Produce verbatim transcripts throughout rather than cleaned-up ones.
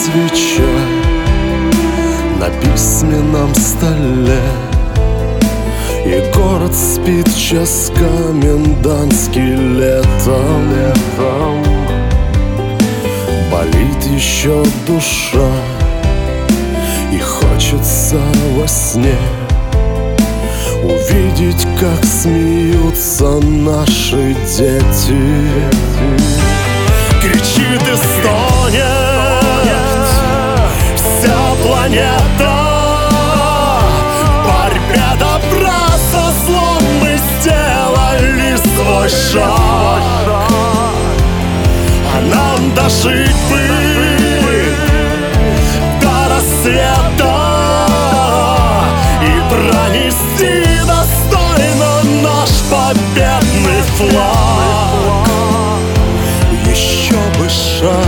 свеча на письменном столе, и город спит час комендантский летом. летом Болит еще душа, и хочется во сне увидеть, как смеются наши дети. Кричит и стонет вся планета. В борьбе добра со злом мы сделали свой шаг, а нам дожить бы до рассвета и пронести достойно наш победный флаг. Еще бы шаг.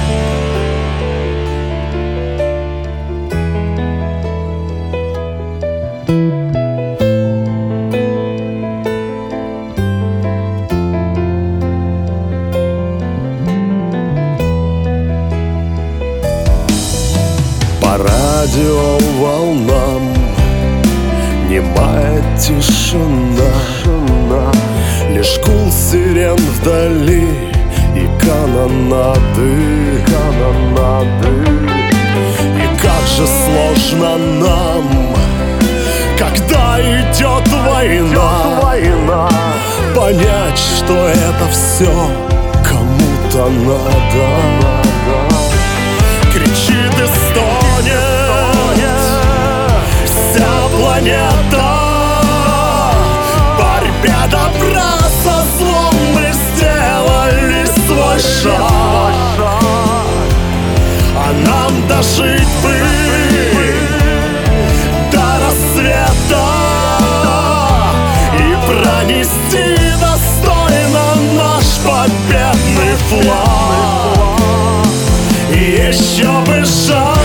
По радиоволнам немая тишина, лишь гул сирен вдали и канонады, канонады. И как же сложно нам, когда идет война, война, понять, что это все кому-то надо. Кричит и стонет вся планета. В борьбе добра со злом мы сделали свой шаг, а нам дожить бы до рассвета и пронести достойно наш победный флаг. И еще бы шаг.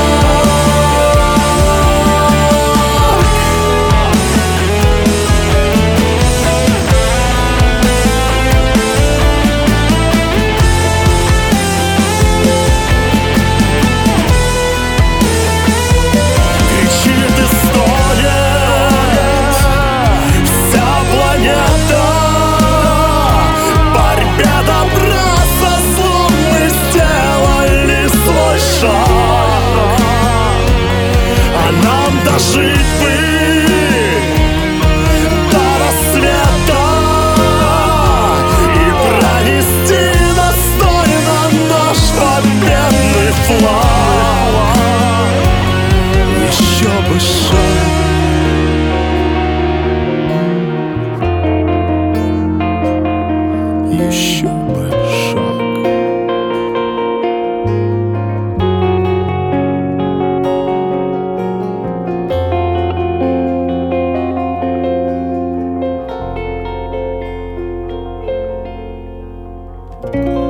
Жить бы до рассвета и пронести достойно наш победный флаг. Еще бы шаг. Еще бы шаг. Thank you.